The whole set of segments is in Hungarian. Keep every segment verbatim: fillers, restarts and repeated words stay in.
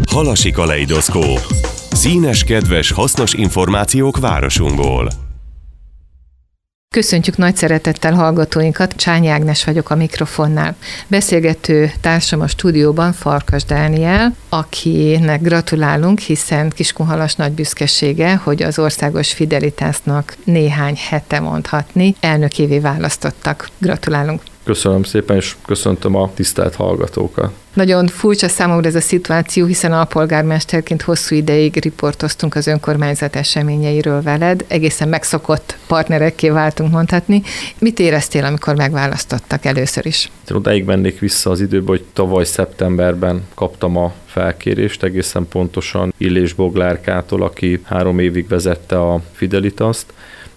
Halasi kaleidoszkóp. Színes, kedves, hasznos információk városunkból. Köszöntjük nagy szeretettel hallgatóinkat, Csányi Ágnes vagyok a mikrofonnál. Beszélgető társam a stúdióban Farkas Dániel, akinek gratulálunk, hiszen Kiskunhalas nagy büszkesége, hogy az Országos Fidelitásnak néhány hete mondhatni, elnökévé választottak. Gratulálunk! Köszönöm szépen, és köszöntöm a tisztelt hallgatókat. Nagyon furcsa számomra ez a szituáció, hiszen alpolgármesterként hosszú ideig riportoztunk az önkormányzat eseményeiről veled, egészen megszokott partnerekké váltunk mondhatni. Mit éreztél, amikor megválasztottak először is? Én odáig mennék vissza az időbe, hogy tavaly szeptemberben kaptam a felkérést, egészen pontosan Illés Boglárkától, aki három évig vezette a Fidelitaszt,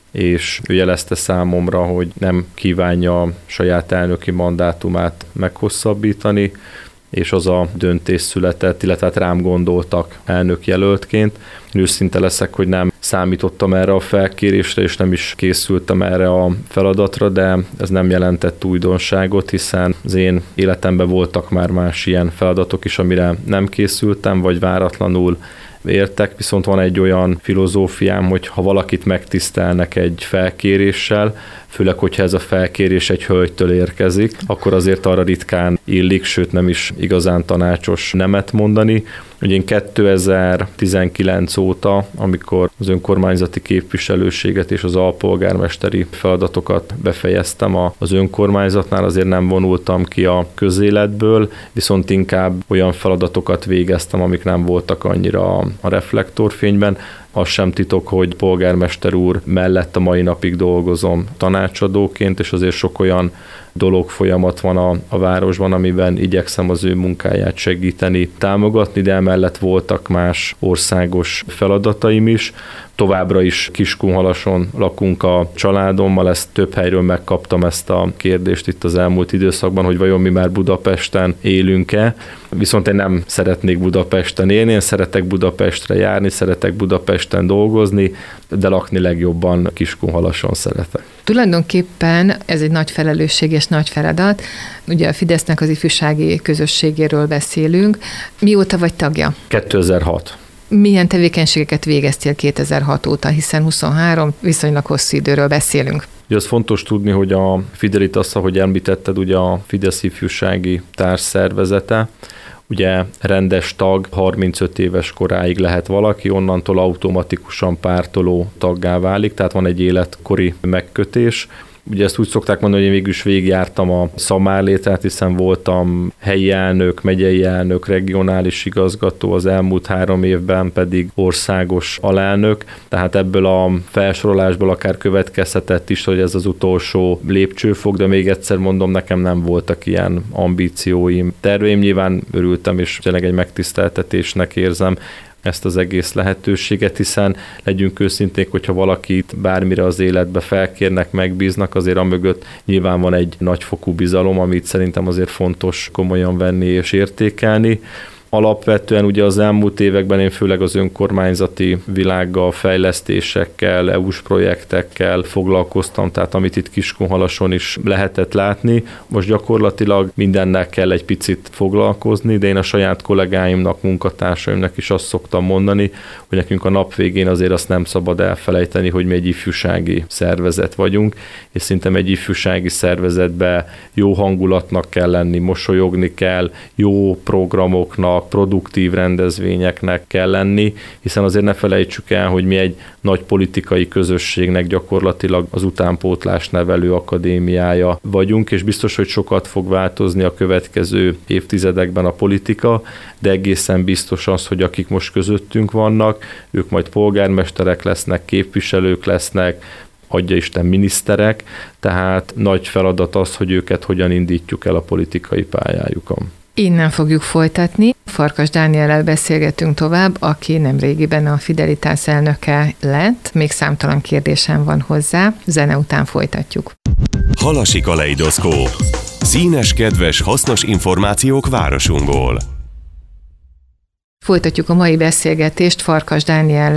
és ő jelezte számomra, hogy nem kívánja a saját elnöki mandátumát meghosszabbítani, és az a döntés született, illetve hát rám gondoltak elnök jelöltként. Őszinte leszek, hogy nem számítottam erre a felkérésre, és nem is készültem erre a feladatra, de ez nem jelentett újdonságot, hiszen az én életemben voltak már más ilyen feladatok is, amire nem készültem, vagy váratlanul értek, viszont van egy olyan filozófiám, hogy ha valakit megtisztelnek egy felkéréssel, főleg, hogyha ez a felkérés egy hölgytől érkezik, akkor azért arra ritkán illik, sőt nem is igazán tanácsos nemet mondani. Ugye én kétezer-tizenkilenc óta, amikor az önkormányzati képviselőséget és az alpolgármesteri feladatokat befejeztem az önkormányzatnál, azért nem vonultam ki a közéletből, viszont inkább olyan feladatokat végeztem, amik nem voltak annyira a reflektorfényben. Az sem titok, hogy polgármester úr mellett a mai napig dolgozom tanácsadóként, és azért sok olyan dolog, folyamat van a, a városban, amiben igyekszem az ő munkáját segíteni, támogatni, de emellett voltak más országos feladataim is. Továbbra is Kiskunhalason lakunk a családommal, ezt több helyről megkaptam ezt a kérdést itt az elmúlt időszakban, hogy vajon mi már Budapesten élünk-e. Viszont én nem szeretnék Budapesten élni, én szeretek Budapestre járni, szeretek Budapesten dolgozni, de lakni legjobban Kiskunhalason szeretek. Tulajdonképpen ez egy nagy felelősség és nagy feladat. Ugye a Fidesznek az ifjúsági közösségéről beszélünk. Mióta vagy tagja? kétezer-hat. Milyen tevékenységeket végeztél kétezer-hat óta, hiszen huszonhárom, viszonylag hosszú időről beszélünk. Ugye az fontos tudni, hogy a Fidelitas, ahogy említetted, ugye a Fidesz ifjúsági társszervezete, ugye rendes tag, harmincöt éves koráig lehet valaki, onnantól automatikusan pártoló taggá válik, tehát van egy életkori megkötés. Ugye ezt úgy szokták mondani, hogy én végül is végigjártam a szamárlétát, hiszen voltam helyi elnök, megyei elnök, regionális igazgató, az elmúlt három évben pedig országos alelnök, tehát ebből a felsorolásból akár következhetett is, hogy ez az utolsó lépcsőfok, de még egyszer mondom, nekem nem voltak ilyen ambícióim, terveim, nyilván örültem, és tényleg egy megtiszteltetésnek érzem ezt az egész lehetőséget, hiszen legyünk őszinték, hogyha valakit bármire az életbe felkérnek, megbíznak, azért amögött nyilván van egy nagyfokú bizalom, amit szerintem azért fontos komolyan venni és értékelni. Alapvetően ugye az elmúlt években én főleg az önkormányzati világgal, fejlesztésekkel, é u-s projektekkel foglalkoztam, tehát amit itt Kiskunhalason is lehetett látni. Most gyakorlatilag mindennel kell egy picit foglalkozni, de én a saját kollégáimnak, munkatársaimnak is azt szoktam mondani, hogy nekünk a nap végén azért azt nem szabad elfelejteni, hogy mi egy ifjúsági szervezet vagyunk, és szerintem egy ifjúsági szervezetben jó hangulatnak kell lenni, mosolyogni kell, jó programoknak, produktív rendezvényeknek kell lenni, hiszen azért ne felejtsük el, hogy mi egy nagy politikai közösségnek gyakorlatilag az utánpótlás nevelő akadémiája vagyunk, és biztos, hogy sokat fog változni a következő évtizedekben a politika, de egészen biztos az, hogy akik most közöttünk vannak, ők majd polgármesterek lesznek, képviselők lesznek, adja Isten miniszterek, tehát nagy feladat az, hogy őket hogyan indítjuk el a politikai pályájukon. Innen fogjuk folytatni. Farkas Dániellel beszélgetünk tovább, aki nemrégiben a Fidelitas elnöke lett. Még számtalan kérdésem van hozzá. Zene után folytatjuk. Halasi kaleidoszkóp. Színes, kedves, hasznos információk városunkból. Folytatjuk a mai beszélgetést Farkas Dániellel.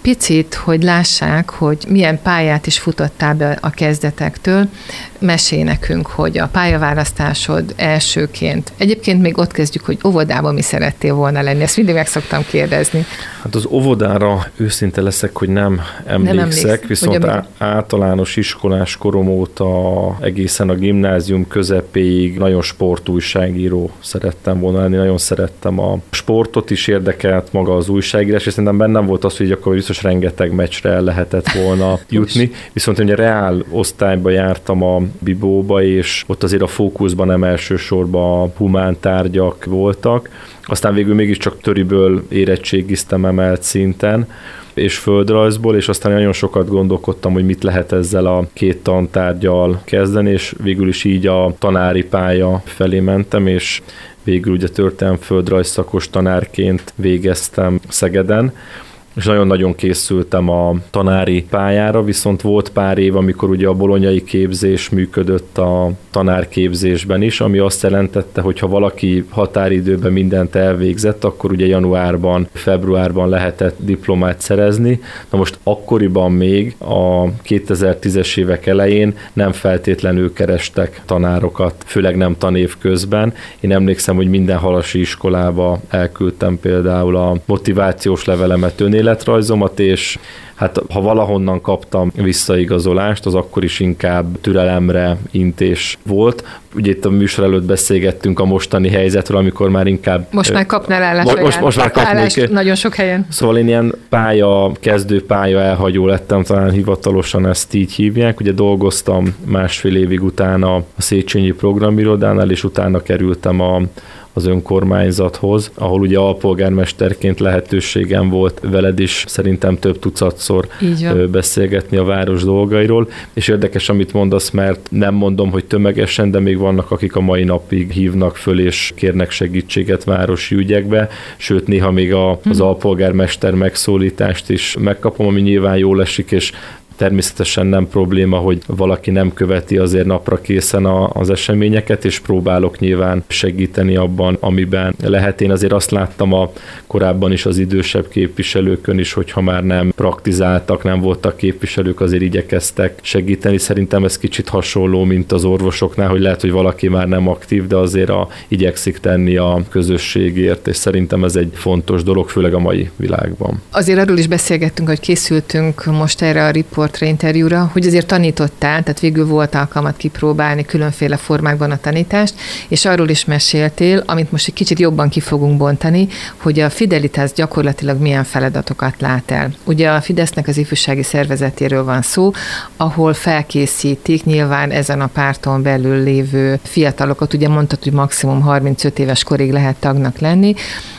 picit, hogy lássák, hogy milyen pályát is futottál be a kezdetektől, mesélj nekünk, hogy a pályaválasztásod elsőként, egyébként még ott kezdjük, hogy óvodában mi szerettél volna lenni, ezt mindig meg szoktam kérdezni. Hát az óvodára őszinte leszek, hogy nem emlékszek, nem emlékszik, viszont á- általános iskolás korom óta egészen a gimnázium közepéig nagyon sportújságíró szerettem volna lenni, nagyon szerettem a sportot is, érdekelt maga az újságírás, és szerintem bennem volt az, hogy akkor biztos rengeteg meccsre el lehetett volna jutni, viszont ugye reál osztályba jártam a Bibóba, és ott azért a fókuszban nem elsősorban a humántárgyak voltak, aztán végül mégiscsak töriből érettségiztem emelt szinten, és földrajzból, és aztán nagyon sokat gondolkodtam, hogy mit lehet ezzel a két tantárgyal kezdeni, és végül is így a tanári pálya felé mentem, és végül ugye történelem földrajz szakos tanárként végeztem Szegeden, és nagyon-nagyon készültem a tanári pályára, viszont volt pár év, amikor ugye a bolonyai képzés működött a tanárképzésben is, ami azt jelentette, hogy ha valaki határidőben mindent elvégzett, akkor ugye januárban, februárban lehetett diplomát szerezni. Na most akkoriban még a kétezer-tízes évek elején nem feltétlenül kerestek tanárokat, főleg nem tanév közben. Én emlékszem, hogy minden halasi iskolába elküldtem például a motivációs levelemet, önéletrajzomat, és hát ha valahonnan kaptam visszaigazolást, az akkor is inkább türelemre intés volt. Ugye itt a műsor előtt beszélgettünk a mostani helyzetről, amikor már inkább... Most már kapnál állásra most, most már kapnék. Nagyon sok helyen. Szóval én ilyen pálya, kezdő pálya elhagyó lettem, talán hivatalosan ezt így hívják. Ugye dolgoztam másfél évig utána a Széchenyi programirodánál, és utána kerültem a az önkormányzathoz, ahol ugye alpolgármesterként lehetőségem volt veled is szerintem több tucatszor beszélgetni a város dolgairól, és érdekes, amit mondasz, mert nem mondom, hogy tömegesen, de még vannak, akik a mai napig hívnak föl és kérnek segítséget városi ügyekbe, sőt néha még a, az alpolgármester megszólítást is megkapom, ami nyilván jól esik, és természetesen nem probléma, hogy valaki nem követi azért napra készen a, az eseményeket, és próbálok nyilván segíteni abban, amiben lehet. Én azért azt láttam a korábban is az idősebb képviselőkön is, hogyha már nem praktizáltak, nem voltak képviselők, azért igyekeztek segíteni. Szerintem ez kicsit hasonló, mint az orvosoknál, hogy lehet, hogy valaki már nem aktív, de azért a, igyekszik tenni a közösségért, és szerintem ez egy fontos dolog, főleg a mai világban. Azért arról is beszélgettünk, hogy készültünk most erre a riportra interjúra, hogy azért tanítottál, tehát végül volt alkalmat kipróbálni különféle formákban a tanítást, és arról is meséltél, amit most egy kicsit jobban ki fogunk bontani, hogy a Fidelitás gyakorlatilag milyen feladatokat lát el. Ugye a Fidesznek az ifjúsági szervezetéről van szó, ahol felkészítik nyilván ezen a párton belül lévő fiatalokat, ugye mondtad, hogy maximum harmincöt éves korig lehet tagnak lenni,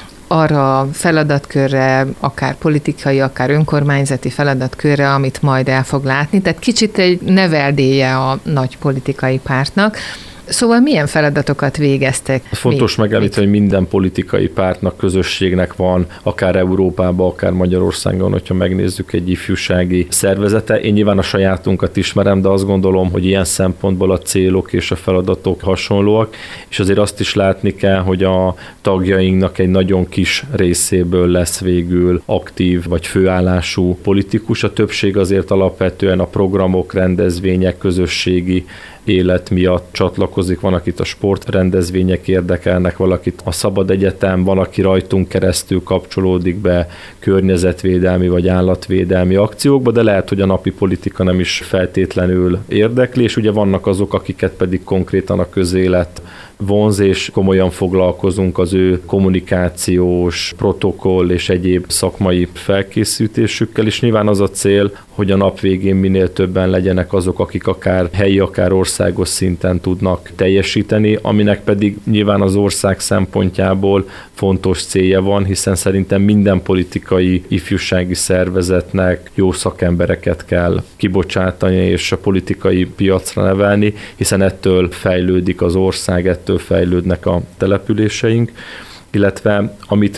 arra feladatkörre, akár politikai, akár önkormányzati feladatkörre, amit majd el fog látni. Tehát kicsit egy neveldéje a nagy politikai pártnak. Szóval milyen feladatokat végeztek? Fontos megemlíteni, hogy minden politikai pártnak, közösségnek van, akár Európában, akár Magyarországon, hogyha megnézzük egy ifjúsági szervezete. Én nyilván a sajátunkat ismerem, de azt gondolom, hogy ilyen szempontból a célok és a feladatok hasonlóak, és azért azt is látni kell, hogy a tagjainknak egy nagyon kis részéből lesz végül aktív vagy főállású politikus. A többség azért alapvetően a programok, rendezvények, közösségi élet miatt csatlakozik, van, akit a sportrendezvények érdekelnek, valakit a Szabad Egyetem, van, aki rajtunk keresztül kapcsolódik be környezetvédelmi vagy állatvédelmi akciókba, de lehet, hogy a napi politika nem is feltétlenül érdekli, és ugye vannak azok, akiket pedig konkrétan a közélet vonz, és komolyan foglalkozunk az ő kommunikációs, protokoll és egyéb szakmai felkészítésükkel, és nyilván az a cél, hogy a nap végén minél többen legyenek azok, akik akár helyi, akár országos szinten tudnak teljesíteni, aminek pedig nyilván az ország szempontjából fontos célja van, hiszen szerintem minden politikai ifjúsági szervezetnek jó szakembereket kell kibocsátani és a politikai piacra nevelni, hiszen ettől fejlődik az ország, ettől fejlődnek a településeink, illetve amit még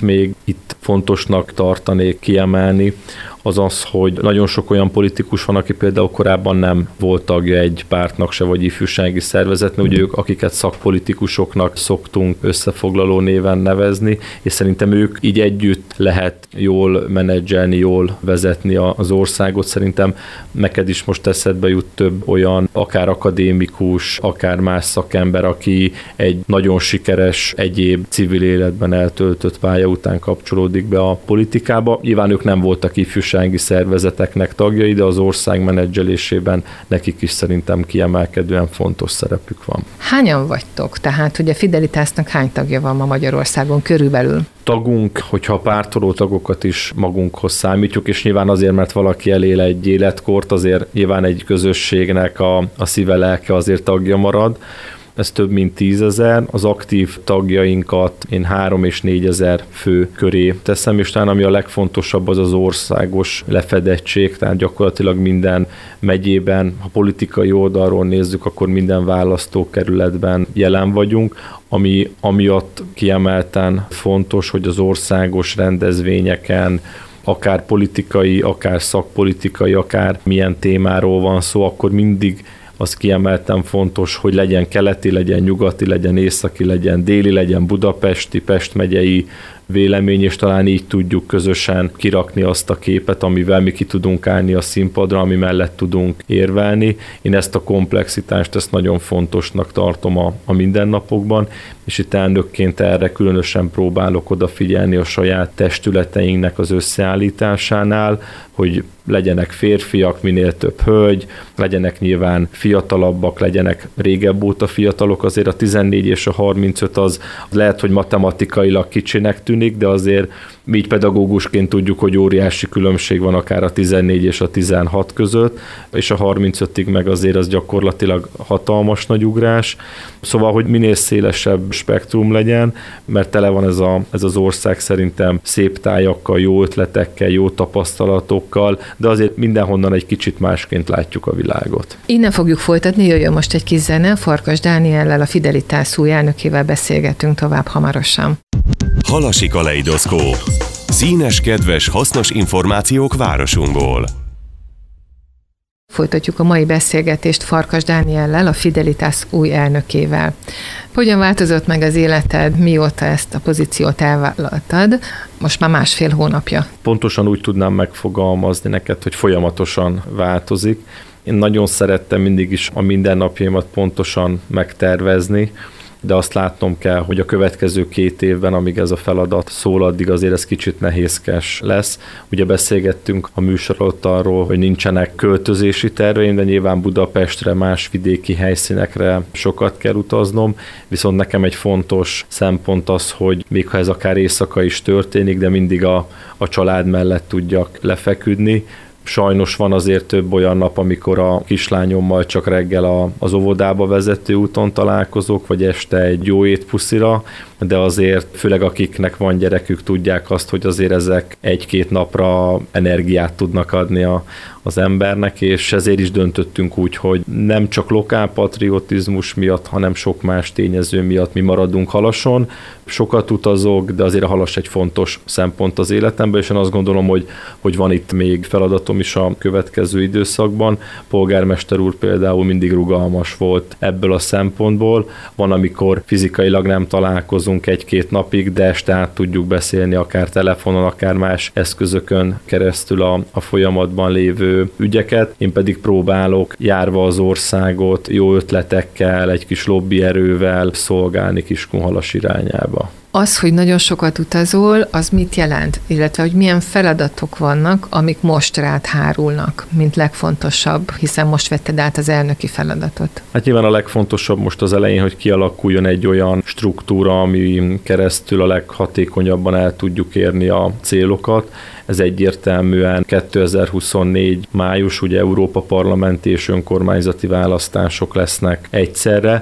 itt fontosnak tartanék kiemelni, az az, hogy nagyon sok olyan politikus van, aki például korábban nem volt tagja egy pártnak se, vagy ifjúsági szervezetnek, ugye ők, akiket szakpolitikusoknak szoktunk összefoglaló néven nevezni, és szerintem ők így együtt lehet jól menedzselni, jól vezetni az országot. Szerintem neked is most eszedbe jut több olyan, akár akadémikus, akár más szakember, aki egy nagyon sikeres egyéb civil életben eltöltött pálya után kapcsolódik be a politikába. Nyilván ők nem voltak ifjúsági szervezeteknek tagjai, de az ország menedzselésében nekik is szerintem kiemelkedően fontos szerepük van. Hányan vagytok? Tehát, hogy a Fidelitásnak hány tagja van ma Magyarországon körülbelül? Tagunk, hogyha a pártoló tagokat is magunkhoz számítjuk, és nyilván azért, mert valaki elél egy életkort, azért nyilván egy közösségnek a, a szíve, lelke azért tagja marad. Ez több mint tízezer, az aktív tagjainkat én három és négyezer fő köré teszem, és talán ami a legfontosabb, az az országos lefedettség, tehát gyakorlatilag minden megyében, ha politikai oldalról nézzük, akkor minden választókerületben jelen vagyunk, ami amiatt kiemelten fontos, hogy az országos rendezvényeken, akár politikai, akár szakpolitikai, akár milyen témáról van szó, akkor mindig az kiemelten fontos, hogy legyen keleti, legyen nyugati, legyen északi, legyen déli, legyen budapesti, Pest megyei vélemény, és talán így tudjuk közösen kirakni azt a képet, amivel mi ki tudunk állni a színpadra, ami mellett tudunk érvelni. Én ezt a komplexitást, ezt nagyon fontosnak tartom a, a mindennapokban, és itt elnökként erre különösen próbálok odafigyelni a saját testületeinknek az összeállításánál, hogy legyenek férfiak, minél több hölgy, legyenek nyilván fiatalabbak, legyenek régebb óta fiatalok, azért a tizennégy és a harmincöt az lehet, hogy matematikailag kicsinek tűnik, de azért mi így pedagógusként tudjuk, hogy óriási különbség van akár a tizennégy és a tizenhat között, és a harmincötig meg azért az gyakorlatilag hatalmas nagy ugrás. Szóval, hogy minél szélesebb spektrum legyen, mert tele van ez, a, ez az ország szerintem szép tájakkal, jó ötletekkel, jó tapasztalatokkal, de azért mindenhonnan egy kicsit másként látjuk a világot. Innen fogjuk folytatni, jöjjön most egy kis zene, Farkas Dániellel, a Fidelitás új elnökével beszélgetünk tovább hamarosan. Halasi kaleidoszkóp. Színes, kedves, hasznos információk városunkból. Folytatjuk a mai beszélgetést Farkas Dániellel, a Fidelitás új elnökével. Hogyan változott meg az életed, mióta ezt a pozíciót elvállaltad? Most már másfél hónapja. Pontosan úgy tudnám megfogalmazni neked, hogy folyamatosan változik. Én nagyon szerettem mindig is a mindennapjaimat pontosan megtervezni, de azt látnom kell, hogy a következő két évben, amíg ez a feladat szól, addig azért ez kicsit nehézkes lesz. Ugye beszélgettünk a műsor alatt arról, hogy nincsenek költözési terveim, de nyilván Budapestre, más vidéki helyszínekre sokat kell utaznom, viszont nekem egy fontos szempont az, hogy még ha ez akár éjszaka is történik, de mindig a, a család mellett tudjak lefeküdni. Sajnos van azért több olyan nap, amikor a kislányommal csak reggel a, az óvodába vezető úton találkozok, vagy este egy jó étpuszira, de azért főleg akiknek van gyerekük, tudják azt, hogy azért ezek egy-két napra energiát tudnak adni a, az embernek, és ezért is döntöttünk úgy, hogy nem csak lokálpatriotizmus miatt, hanem sok más tényező miatt mi maradunk Halason. Sokat utazok, de azért a Halas egy fontos szempont az életemben, és én azt gondolom, hogy, hogy van itt még feladatom is a következő időszakban. Polgármester úr például mindig rugalmas volt ebből a szempontból. Van, amikor fizikailag nem találkozunk egy-két napig, de este át tudjuk beszélni akár telefonon, akár más eszközökön keresztül a, a folyamatban lévő ügyeket. Én pedig próbálok járva az országot jó ötletekkel, egy kis lobbyerővel szolgálni Kiskunhalas irányába. Az, hogy nagyon sokat utazol, az mit jelent? Illetve, hogy milyen feladatok vannak, amik most rád hárulnak, mint legfontosabb, hiszen most vetted át az elnöki feladatot. Hát nyilván a legfontosabb most az elején, hogy kialakuljon egy olyan struktúra, ami keresztül a leghatékonyabban el tudjuk érni a célokat. Ez egyértelműen kétezer-huszonnégy május, ugye Európa parlamenti és önkormányzati választások lesznek egyszerre,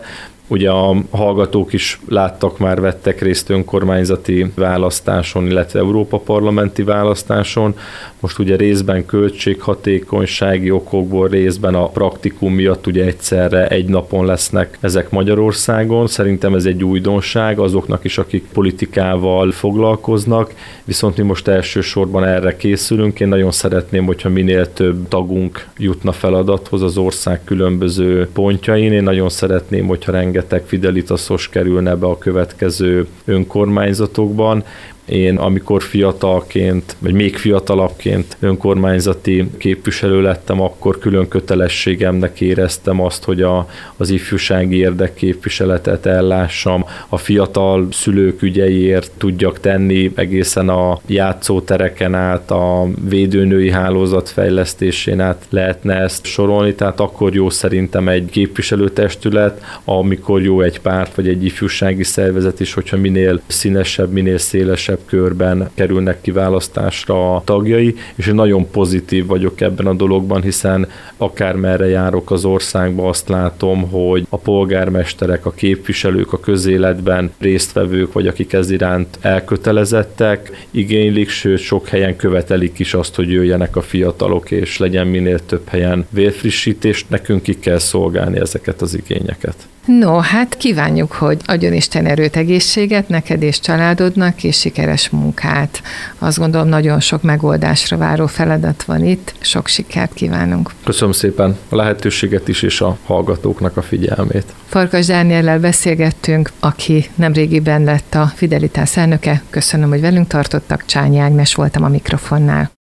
Ugye a hallgatók is láttak már, vettek részt önkormányzati választáson, illetve Európa parlamenti választáson. Most ugye részben költséghatékonysági okokból, részben a praktikum miatt ugye egyszerre egy napon lesznek ezek Magyarországon. Szerintem ez egy újdonság azoknak is, akik politikával foglalkoznak, viszont mi most elsősorban erre készülünk. Én nagyon szeretném, hogyha minél több tagunk jutna feladathoz az ország különböző pontjain. Én nagyon szeretném, hogyha rengeteg fidelitasos kerülne be a következő önkormányzatokban. Én amikor fiatalként, vagy még fiatalabbként önkormányzati képviselő lettem, akkor külön kötelességemnek éreztem azt, hogy a, az ifjúsági érdekképviseletet ellássam, a fiatal szülők ügyeiért tudjak tenni, egészen a játszótereken át, a védőnői hálózat fejlesztésén át lehetne ezt sorolni, tehát akkor jó szerintem egy képviselőtestület, amikor jó egy párt, vagy egy ifjúsági szervezet is, hogyha minél színesebb, minél szélesebb körben kerülnek kiválasztásra a tagjai, és én nagyon pozitív vagyok ebben a dologban, hiszen akármerre járok az országba, azt látom, hogy a polgármesterek, a képviselők, a közéletben résztvevők, vagy akik ez iránt elkötelezettek, igénylik, sőt sok helyen követelik is azt, hogy jöjjenek a fiatalok, és legyen minél több helyen vérfrissítés, nekünk ki kell szolgálni ezeket az igényeket. No, hát kívánjuk, hogy adjon Isten erőt, egészséget neked és családodnak, és sikeres munkát. Azt gondolom, nagyon sok megoldásra váró feladat van itt. Sok sikert kívánunk. Köszönöm szépen a lehetőséget is, és a hallgatóknak a figyelmét. Farkas Dániellel beszélgettünk, aki nemrégiben lett a Fidelitás elnöke. Köszönöm, hogy velünk tartottak. Csányi Ágnes voltam a mikrofonnál.